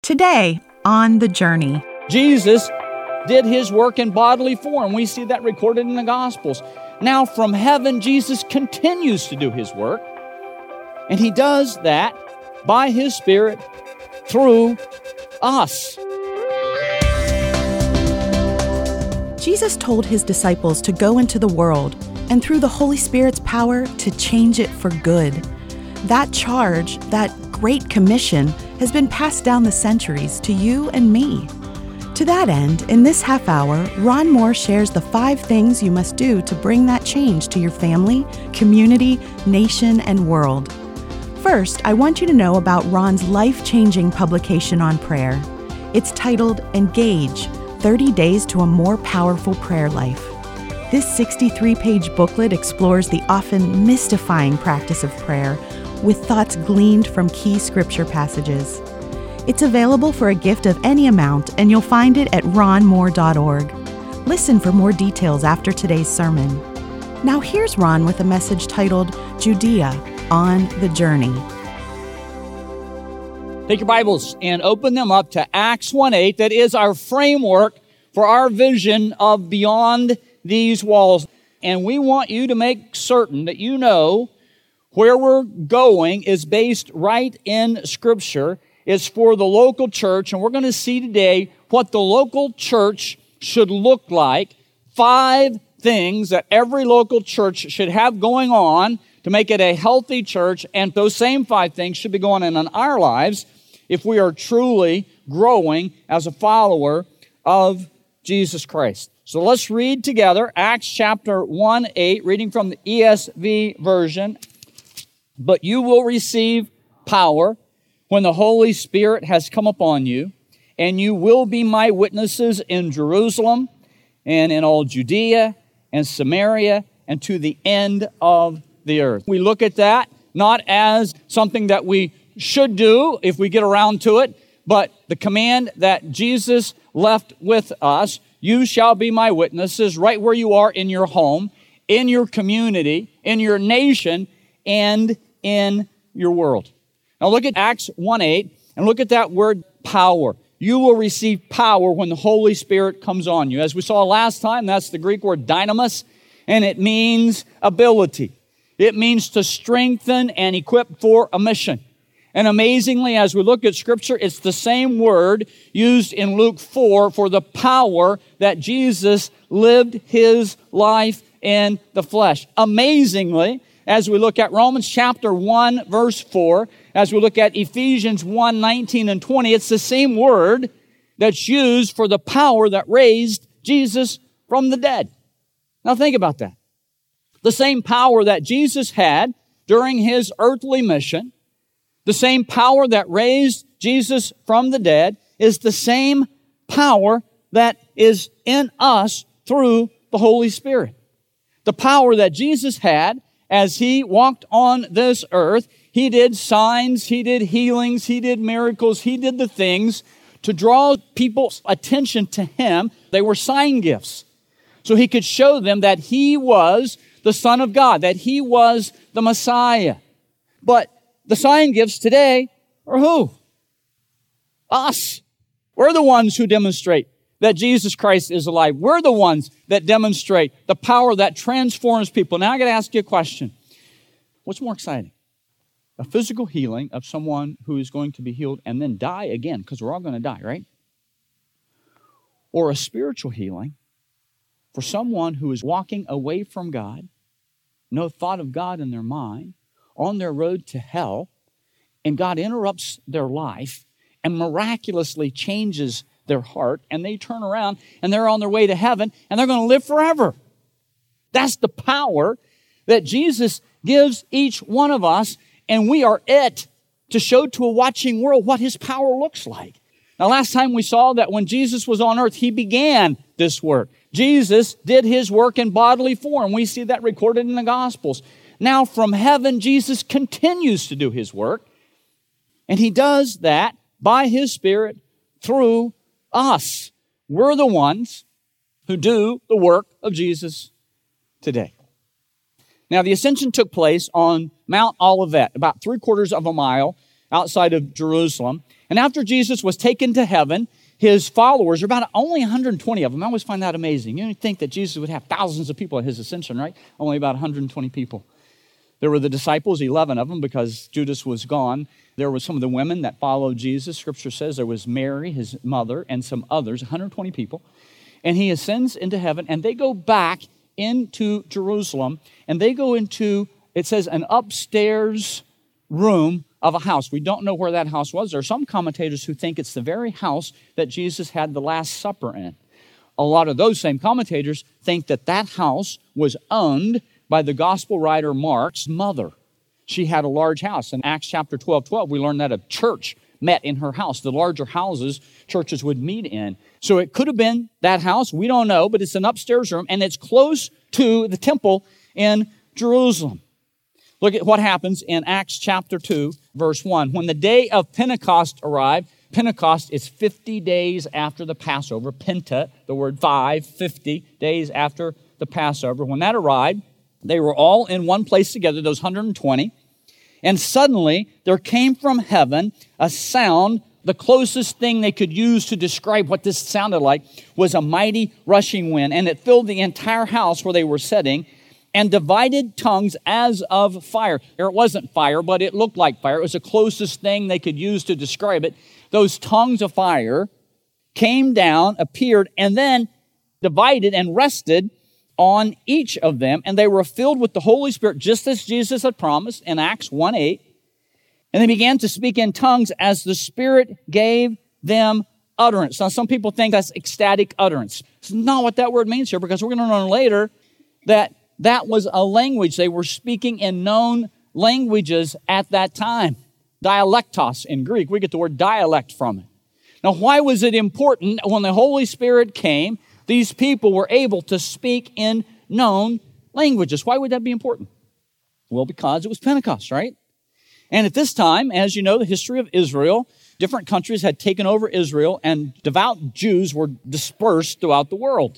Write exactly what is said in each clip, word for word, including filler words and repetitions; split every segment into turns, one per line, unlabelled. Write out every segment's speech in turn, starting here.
Today, on The Journey.
Jesus did his work in bodily form. We see that recorded in the Gospels. Now from heaven, Jesus continues to do his work. And he does that by his Spirit through us.
Jesus told his disciples to go into the world and through the Holy Spirit's power to change it for good. That charge, that Great Commission, has been passed down the centuries to you and me. To that end, in this half hour, Ron Moore shares the five things you must do to bring that change to your family, community, nation, and world. First, I want you to know about Ron's life-changing publication on prayer. It's titled Engage, thirty days to a More Powerful Prayer Life. This sixty-three page booklet explores the often mystifying practice of prayer with thoughts gleaned from key scripture passages. It's available for a gift of any amount, and you'll find it at ron moore dot org. Listen for more details after today's sermon. Now here's Ron with a message titled Judea, on the Journey.
Take your Bibles and open them up to Acts one eight. That is our framework for our vision of beyond these walls. And we want you to make certain that you know where we're going is based right in Scripture. It's for the local church, and we're going to see today what the local church should look like. Five things that every local church should have going on to make it a healthy church, and those same five things should be going on in our lives if we are truly growing as a follower of Jesus Christ. So let's read together Acts chapter one eight, reading from the E S V version. But you will receive power when the Holy Spirit has come upon you, and you will be my witnesses in Jerusalem and in all Judea and Samaria and to the end of the earth. We look at that not as something that we should do if we get around to it, but the command that Jesus left with us. You shall be my witnesses right where you are in your home, in your community, in your nation, and in your world. Now look at Acts one eight and look at that word power. You will receive power when the Holy Spirit comes on you. As we saw last time, that's the Greek word dynamis, and it means ability. It means to strengthen and equip for a mission. And amazingly, as we look at Scripture, it's the same word used in Luke four for the power that Jesus lived his life in the flesh. Amazingly, as we look at Romans chapter one, verse four, as we look at Ephesians one nineteen and twenty, it's the same word that's used for the power that raised Jesus from the dead. Now think about that. The same power that Jesus had during his earthly mission, the same power that raised Jesus from the dead, is the same power that is in us through the Holy Spirit. The power that Jesus had as he walked on this earth, he did signs, he did healings, he did miracles, he did the things to draw people's attention to him. They were sign gifts. So he could show them that he was the Son of God, that he was the Messiah. But the sign gifts today are who? Us. We're the ones who demonstrate that Jesus Christ is alive. We're the ones that demonstrate the power that transforms people. Now I got to ask you a question. What's more exciting? A physical healing of someone who is going to be healed and then die again, because we're all going to die, right? Or a spiritual healing for someone who is walking away from God, no thought of God in their mind, on their road to hell, and God interrupts their life and miraculously changes their heart, and they turn around and they're on their way to heaven and they're going to live forever. That's the power that Jesus gives each one of us, and we are it to show to a watching world what his power looks like. Now, last time we saw that when Jesus was on earth, he began this work. Jesus did his work in bodily form. We see that recorded in the Gospels. Now, from heaven, Jesus continues to do his work, and he does that by his Spirit through us. We're the ones who do the work of Jesus today. Now, the ascension took place on Mount Olivet, about three quarters of a mile outside of Jerusalem. And after Jesus was taken to heaven, his followers, about only one hundred twenty of them, I always find that amazing. You don't think that Jesus would have thousands of people at his ascension, right? Only about one hundred twenty people. There were the disciples, eleven of them, because Judas was gone. There were some of the women that followed Jesus. Scripture says there was Mary, his mother, and some others, one hundred twenty people. And he ascends into heaven, and they go back into Jerusalem, and they go into, it says, an upstairs room of a house. We don't know where that house was. There are some commentators who think it's the very house that Jesus had the Last Supper in. A lot of those same commentators think that that house was owned by the gospel writer Mark's mother. She had a large house. In Acts chapter twelve, twelve, we learn that a church met in her house. The larger houses churches would meet in. So it could have been that house. We don't know, but it's an upstairs room, and it's close to the temple in Jerusalem. Look at what happens in Acts chapter two, verse one. When the day of Pentecost arrived, Pentecost is fifty days after the Passover. Penta, the word five, fifty days after the Passover. When that arrived, they were all in one place together, those one hundred twenty. And suddenly, there came from heaven a sound. The closest thing they could use to describe what this sounded like was a mighty rushing wind. And it filled the entire house where they were sitting, and divided tongues as of fire. It wasn't fire, but it looked like fire. It was the closest thing they could use to describe it. Those tongues of fire came down, appeared, and then divided and rested on each of them. And they were filled with the Holy Spirit, just as Jesus had promised in Acts one eight. And they began to speak in tongues as the Spirit gave them utterance. Now, some people think that's ecstatic utterance. It's not what that word means here, because we're going to learn later that that was a language. They were speaking in known languages at that time. Dialectos in Greek. We get the word dialect from it. Now, why was it important when the Holy Spirit came, these people were able to speak in known languages? Why would that be important? Well, because it was Pentecost, right? And at this time, as you know, the history of Israel, different countries had taken over Israel, and devout Jews were dispersed throughout the world.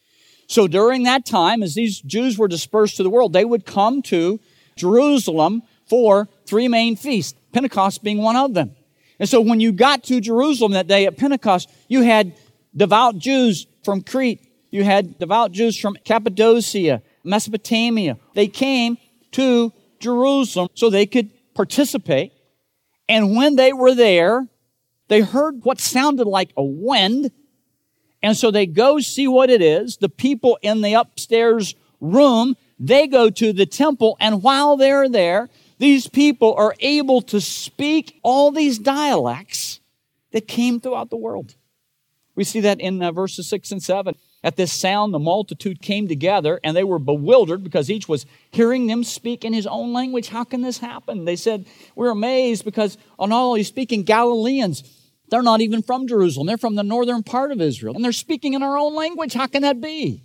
So during that time, as these Jews were dispersed to the world, they would come to Jerusalem for three main feasts, Pentecost being one of them. And so when you got to Jerusalem that day at Pentecost, you had devout Jews from Crete. You had devout Jews from Cappadocia, Mesopotamia. They came to Jerusalem so they could participate. And when they were there, they heard what sounded like a wind. And so they go see what it is. The people in the upstairs room, they go to the temple. And while they're there, these people are able to speak all these dialects that came throughout the world. We see that in uh, verses six and seven. At this sound, the multitude came together, and they were bewildered because each was hearing them speak in his own language. How can this happen? They said, we're amazed because on all he's speaking Galileans. They're not even from Jerusalem. They're from the northern part of Israel. And they're speaking in our own language. How can that be?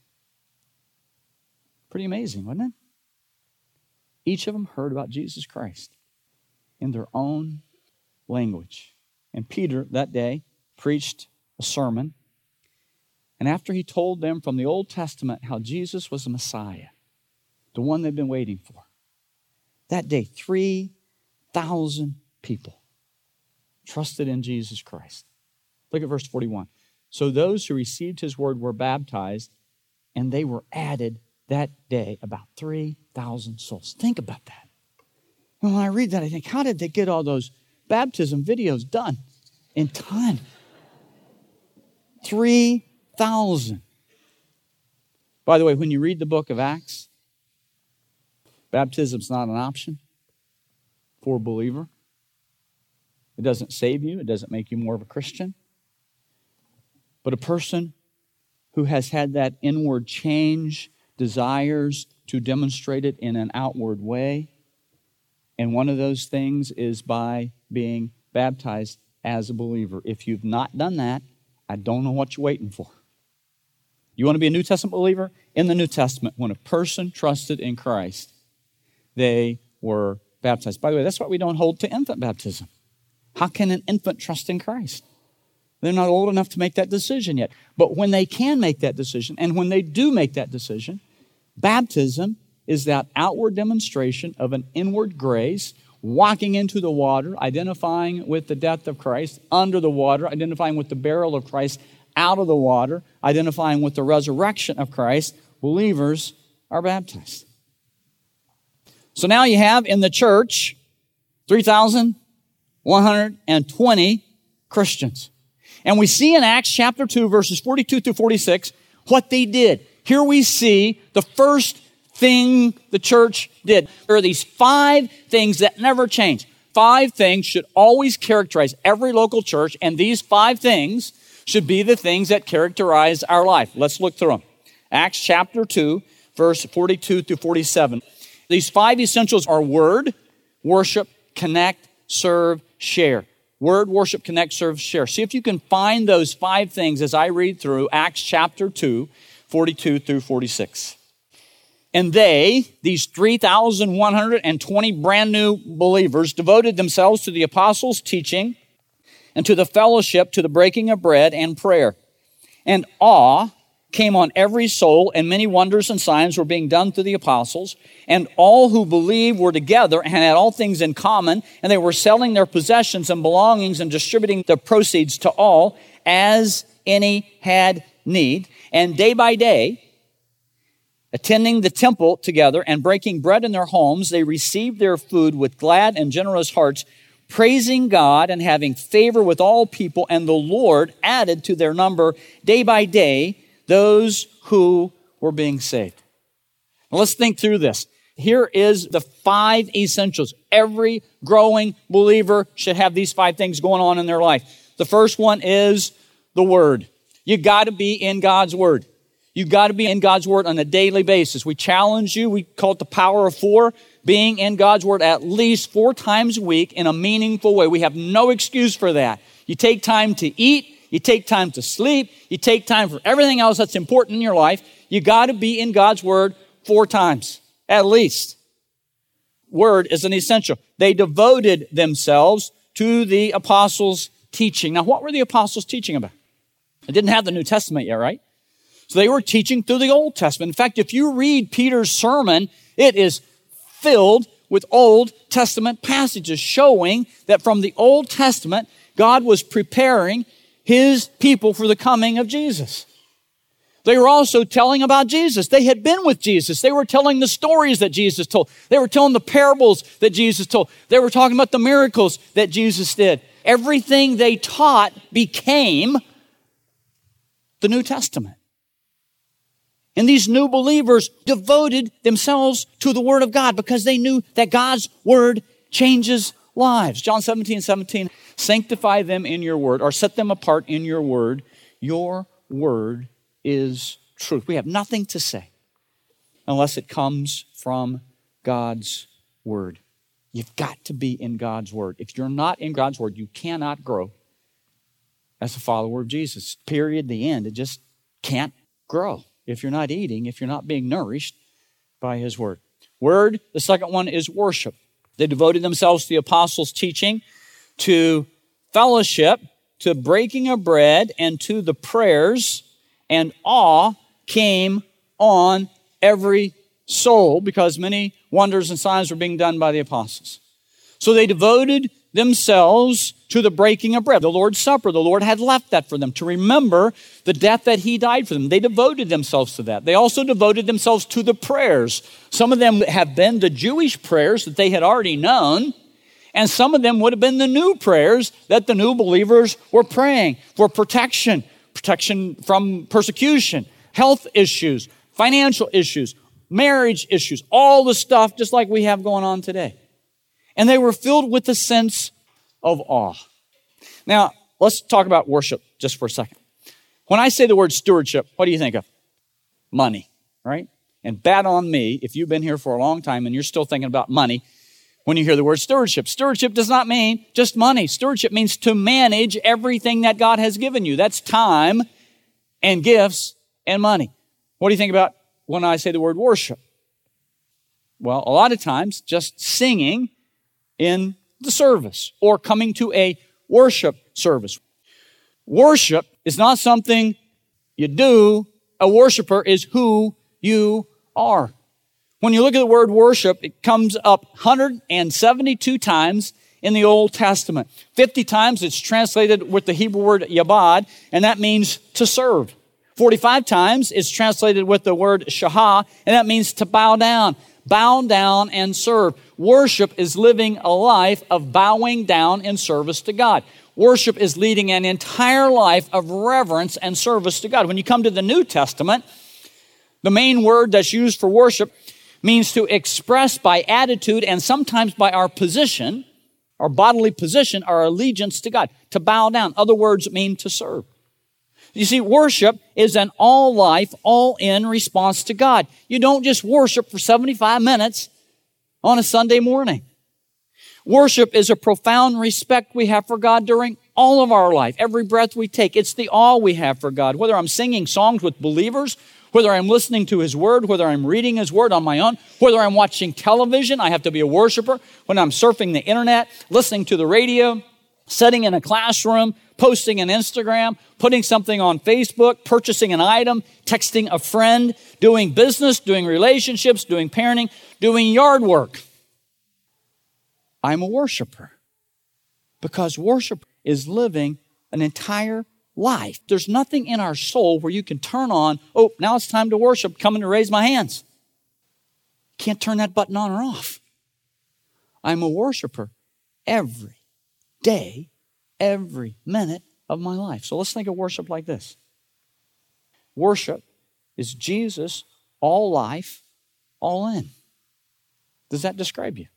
Pretty amazing, wasn't it? Each of them heard about Jesus Christ in their own language. And Peter, that day, preached a sermon. And after he told them from the Old Testament how Jesus was the Messiah, the one they've been waiting for, that day, three thousand people trusted in Jesus Christ. Look at verse forty-one. So those who received his word were baptized, and they were added that day about three thousand souls. Think about that. And when I read that, I think, how did they get all those baptism videos done in time? three thousand. By the way, when you read the book of Acts, baptism's not an option for a believer. It doesn't save you. It doesn't make you more of a Christian. But a person who has had that inward change desires to demonstrate it in an outward way. And one of those things is by being baptized as a believer. If you've not done that, I don't know what you're waiting for. You want to be a New Testament believer? In the New Testament, when a person trusted in Christ, they were baptized. By the way, that's why we don't hold to infant baptism. How can an infant trust in Christ? They're not old enough to make that decision yet. But when they can make that decision, and when they do make that decision, baptism is that outward demonstration of an inward grace walking into the water, identifying with the death of Christ, under the water, identifying with the burial of Christ, out of the water, identifying with the resurrection of Christ, believers are baptized. So now you have in the church three thousand one hundred twenty Christians. And we see in Acts chapter two, verses forty-two through forty-six, what they did. Here we see the first thing the church did. There are these five things that never change. Five things should always characterize every local church, and these five things should be the things that characterize our life. Let's look through them. Acts chapter two, verse forty-two through forty-seven. These five essentials are word, worship, connect, serve, share. Word, worship, connect, serve, share. See if you can find those five things as I read through Acts chapter two, forty-two through forty-six. And they, these three thousand one hundred twenty brand new believers, devoted themselves to the apostles' teaching and to the fellowship, to the breaking of bread and prayer. And awe came on every soul, and many wonders and signs were being done through the apostles. And all who believed were together and had all things in common, and they were selling their possessions and belongings and distributing the proceeds to all as any had need. And day by day, attending the temple together and breaking bread in their homes, they received their food with glad and generous hearts, praising God and having favor with all people. And the Lord added to their number day by day those who were being saved. Now let's think through this. Here is the five essentials. Every growing believer should have these five things going on in their life. The first one is the Word. You got to be in God's Word. You got to be in God's Word on a daily basis. We challenge you. We call it the power of four. Being in God's Word at least four times a week in a meaningful way. We have no excuse for that. You take time to eat. You take time to sleep. You take time for everything else that's important in your life. You got to be in God's Word four times, at least. Word is an essential. They devoted themselves to the apostles' teaching. Now, what were the apostles teaching about? They didn't have the New Testament yet, right? So they were teaching through the Old Testament. In fact, if you read Peter's sermon, it is filled with Old Testament passages showing that from the Old Testament, God was preparing His people for the coming of Jesus. They were also telling about Jesus. They had been with Jesus. They were telling the stories that Jesus told. They were telling the parables that Jesus told. They were talking about the miracles that Jesus did. Everything they taught became the New Testament. And these new believers devoted themselves to the Word of God because they knew that God's Word changes lives. John seventeen, seventeen, sanctify them in your word, or set them apart in your word. Your word is truth. We have nothing to say unless it comes from God's word. You've got to be in God's word. If you're not in God's word, you cannot grow as a follower of Jesus. Period, the end. It just can't grow if you're not eating, if you're not being nourished by His word. Word, the second one is worship. They devoted themselves to the apostles' teaching, to fellowship, to breaking of bread, and to the prayers, and awe came on every soul because many wonders and signs were being done by the apostles. So they devoted themselves to the breaking of bread, the Lord's Supper. The Lord had left that for them to remember the death that He died for them. They devoted themselves to that. They also devoted themselves to the prayers. Some of them have been the Jewish prayers that they had already known, and some of them would have been the new prayers that the new believers were praying for protection, protection from persecution, health issues, financial issues, marriage issues, all the stuff just like we have going on today. And they were filled with a sense of awe. Now, let's talk about worship just for a second. When I say the word stewardship, what do you think of? Money, right? And bad on me if you've been here for a long time and you're still thinking about money when you hear the word stewardship. Stewardship does not mean just money. Stewardship means to manage everything that God has given you. That's time and gifts and money. What do you think about when I say the word worship? Well, a lot of times just singing in the service or coming to a worship service. Worship is not something you do. A worshiper is who you are. When you look at the word worship, it comes up one hundred seventy-two times in the Old Testament. fifty times it's translated with the Hebrew word yabad, and that means to serve. forty-five times it's translated with the word shahah, and that means to bow down. Bow down and serve. Worship is living a life of bowing down in service to God. Worship is leading an entire life of reverence and service to God. When you come to the New Testament, the main word that's used for worship means to express by attitude and sometimes by our position, our bodily position, our allegiance to God. To bow down. Other words mean to serve. You see, worship is an all-life, all-in response to God. You don't just worship for seventy-five minutes on a Sunday morning. Worship is a profound respect we have for God during all of our life, every breath we take. It's the awe we have for God. Whether I'm singing songs with believers, whether I'm listening to His Word, whether I'm reading His Word on my own, whether I'm watching television, I have to be a worshiper. When I'm surfing the internet, listening to the radio, sitting in a classroom, posting an Instagram, putting something on Facebook, purchasing an item, texting a friend, doing business, doing relationships, doing parenting, doing yard work. I'm a worshiper because worship is living an entire life. There's nothing in our soul where you can turn on, oh, now it's time to worship, coming to raise my hands. Can't turn that button on or off. I'm a worshiper every day, every minute of my life. So let's think of worship like this. Worship is Jesus, all life, all in. Does that describe you?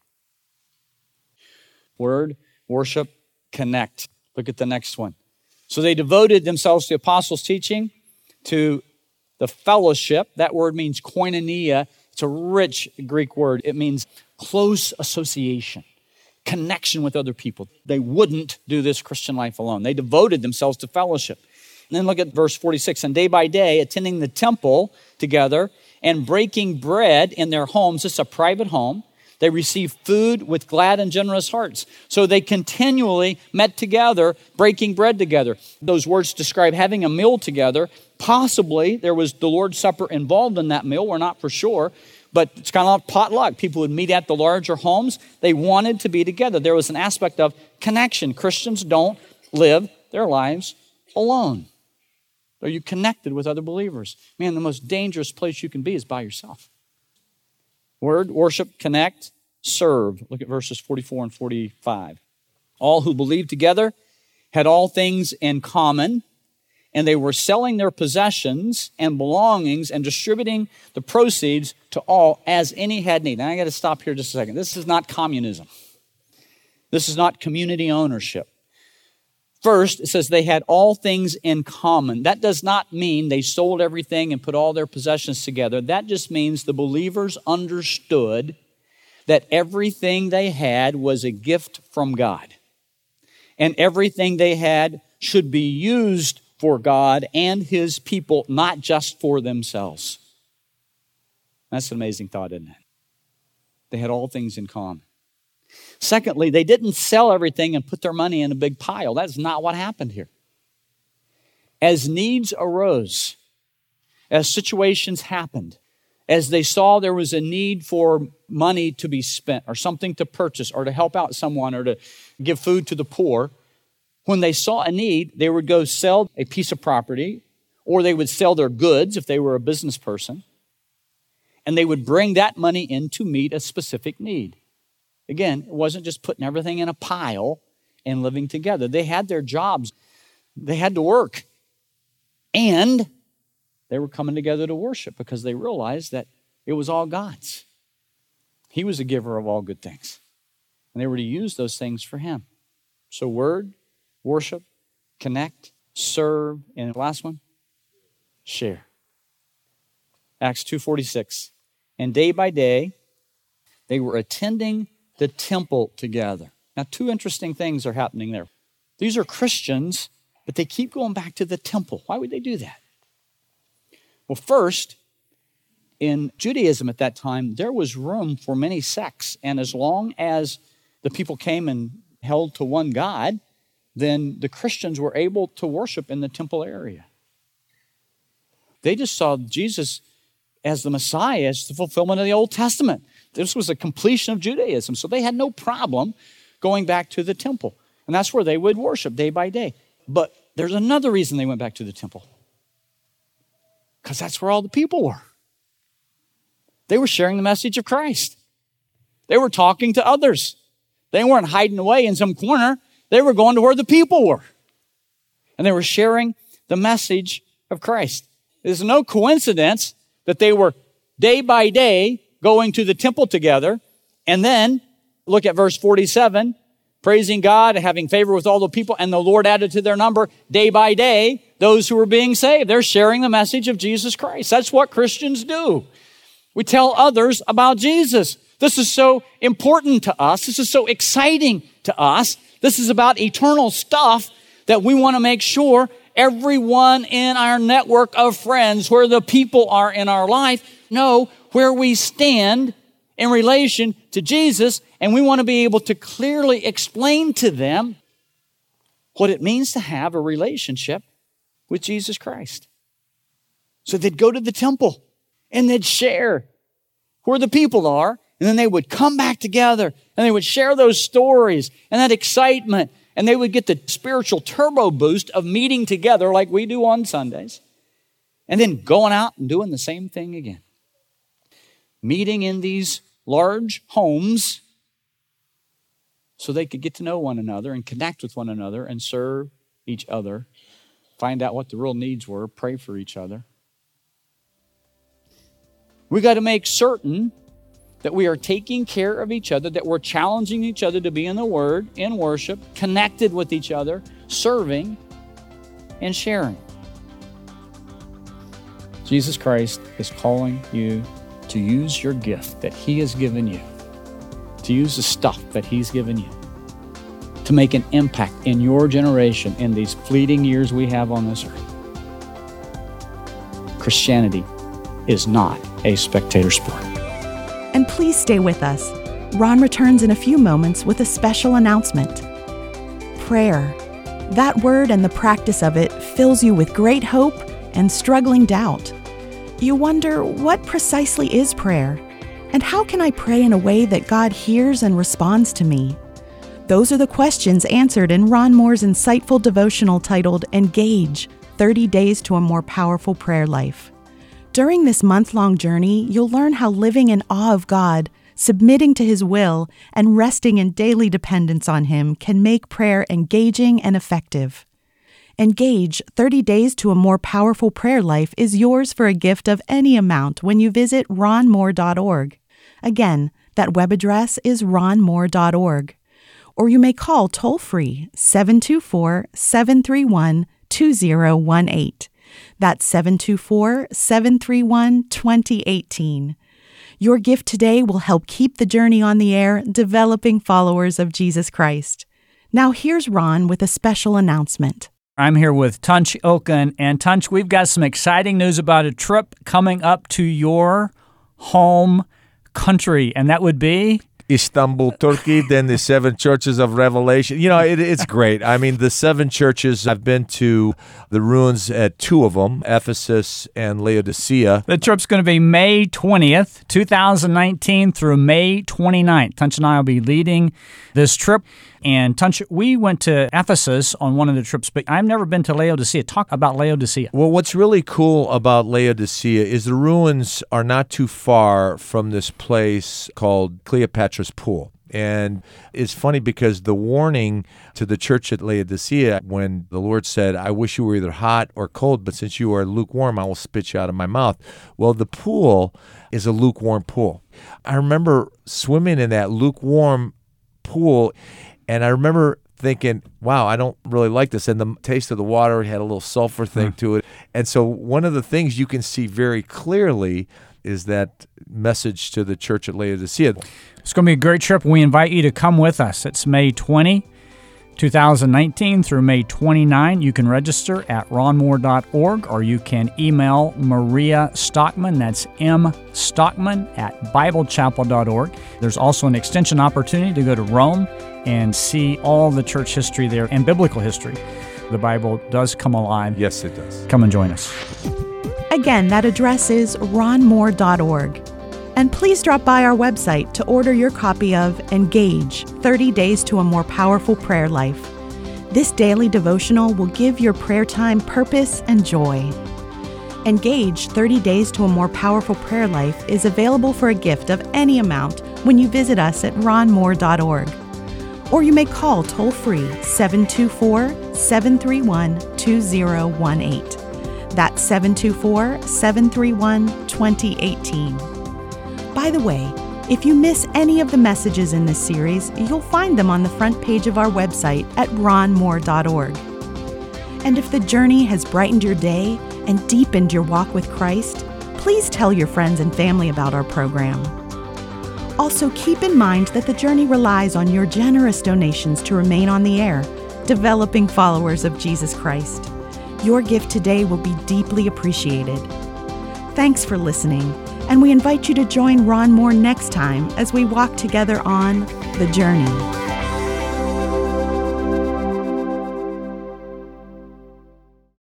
Word, worship, connect. Look at the next one. So they devoted themselves to the apostles' teaching, to the fellowship. That word means koinonia. It's a rich Greek word. It means close association, connection with other people. They wouldn't do this Christian life alone. They devoted themselves to fellowship. And then look at verse forty-six. And day by day, attending the temple together and breaking bread in their homes. This is a private home. They received food with glad and generous hearts. So they continually met together, breaking bread together. Those words describe having a meal together. Possibly there was the Lord's Supper involved in that meal. We're not for sure. But it's kind of like potluck. People would meet at the larger homes. They wanted to be together. There was an aspect of connection. Christians don't live their lives alone. Are you connected with other believers? Man, the most dangerous place you can be is by yourself. Word, worship, connect, serve. Look at verses forty-four and forty-five. All who believed together had all things in common, and they were selling their possessions and belongings and distributing the proceeds to all as any had need. Now I got to stop here just a second. This is not communism. This is not community ownership. First, it says they had all things in common. That does not mean they sold everything and put all their possessions together. That just means the believers understood that everything they had was a gift from God. And everything they had should be used for God and His people, not just for themselves. That's an amazing thought, isn't it? They had all things in common. Secondly, they didn't sell everything and put their money in a big pile. That's not what happened here. As needs arose, as situations happened, as they saw there was a need for money to be spent or something to purchase or to help out someone or to give food to the poor, when they saw a need, they would go sell a piece of property or they would sell their goods if they were a business person, and they would bring that money in to meet a specific need. Again, it wasn't just putting everything in a pile and living together. They had their jobs. They had to work. And they were coming together to worship because they realized that it was all God's. He was the giver of all good things. And they were to use those things for Him. So word, worship, connect, serve, and the last one, share. Acts two forty-six. And day by day, they were attending the temple together. Now, two interesting things are happening there. These are Christians, but they keep going back to the temple. Why would they do that? Well, first, in Judaism at that time, there was room for many sects. And as long as the people came and held to one God, then the Christians were able to worship in the temple area. They just saw Jesus as the Messiah, as the fulfillment of the Old Testament. This was a completion of Judaism, so they had no problem going back to the temple. And that's where they would worship day by day. But there's another reason they went back to the temple. Because that's where all the people were. They were sharing the message of Christ. They were talking to others. They weren't hiding away in some corner. They were going to where the people were. And they were sharing the message of Christ. There's no coincidence that they were day by day going to the temple together. And then, look at verse forty-seven, praising God and having favor with all the people, and the Lord added to their number day by day those who were being saved. They're sharing the message of Jesus Christ. That's what Christians do. We tell others about Jesus. This is so important to us. This is so exciting to us. This is about eternal stuff that we want to make sure everyone in our network of friends, where the people are in our life, know where we stand in relation to Jesus, and we want to be able to clearly explain to them what it means to have a relationship with Jesus Christ. So they'd go to the temple and they'd share where the people are, and then they would come back together and they would share those stories and that excitement, and they would get the spiritual turbo boost of meeting together like we do on Sundays, and then going out and doing the same thing again. Meeting in these large homes so they could get to know one another and connect with one another and serve each other, find out what the real needs were, pray for each other. We got to make certain that we are taking care of each other, that we're challenging each other to be in the Word, in worship, connected with each other, serving and sharing. Jesus Christ is calling you to use your gift that He has given you, to use the stuff that He's given you, to make an impact in your generation in these fleeting years we have on this earth. Christianity is not a spectator sport.
And please stay with us. Ron returns in a few moments with a special announcement. Prayer. That word and the practice of it fills you with great hope and struggling doubt. You wonder, what precisely is prayer? And how can I pray in a way that God hears and responds to me? Those are the questions answered in Ron Moore's insightful devotional titled Engage, thirty days to a More Powerful Prayer Life. During this month-long journey, you'll learn how living in awe of God, submitting to His will, and resting in daily dependence on Him can make prayer engaging and effective. Engage, thirty days to a More Powerful Prayer Life is yours for a gift of any amount when you visit ron moore dot org. Again, that web address is ron moore dot org. Or you may call toll-free seven two four, seven three one, two zero one eight. That's seven two four, seven three one, two zero one eight. Your gift today will help keep the journey on the air, developing followers of Jesus Christ. Now here's Ron with a special announcement.
I'm here with Tunç Ilkin, and Tunç, we've got some exciting news about a trip coming up to your home country, and that would be
Istanbul, Turkey, then the seven churches of Revelation. You know, it, it's great. I mean, the seven churches, I've been to the ruins at two of them, Ephesus and Laodicea.
The trip's going to be May twentieth, twenty nineteen through May twenty-ninth. Tunç and I will be leading this trip. And Tunç, we went to Ephesus on one of the trips, but I've never been to Laodicea. Talk about Laodicea.
Well, what's really cool about Laodicea is the ruins are not too far from this place called Cleopatra's Pool. And it's funny because the warning to the church at Laodicea, when the Lord said, I wish you were either hot or cold, but since you are lukewarm, I will spit you out of my mouth. Well, the pool is a lukewarm pool. I remember swimming in that lukewarm pool, and I remember thinking, wow, I don't really like this. And the taste of the water had a little sulfur thing mm. to it. And so one of the things you can see very clearly is that message to the church at Laodicea.
It's going to be a great trip. We invite you to come with us. It's May twentieth, twenty nineteen through May twenty-ninth. You can register at ron moore dot org, or you can email Maria Stockman, that's M Stockman, at bible chapel dot org. There's also an extension opportunity to go to Rome and see all the church history there and biblical history. The Bible does come alive.
Yes, it does.
Come and join us.
Again, that address is ron moore dot org. And please drop by our website to order your copy of Engage, thirty days to a More Powerful Prayer Life. This daily devotional will give your prayer time purpose and joy. Engage, thirty days to a More Powerful Prayer Life is available for a gift of any amount when you visit us at ron moore dot org. Or you may call toll-free seven two four, seven three one, two zero one eight. That's seven two four, seven three one, two zero one eight. By the way, if you miss any of the messages in this series, you'll find them on the front page of our website at ron moore dot org. And if the journey has brightened your day and deepened your walk with Christ, please tell your friends and family about our program. Also, keep in mind that the journey relies on your generous donations to remain on the air, developing followers of Jesus Christ. Your gift today will be deeply appreciated. Thanks for listening, and we invite you to join Ron Moore next time as we walk together on The Journey.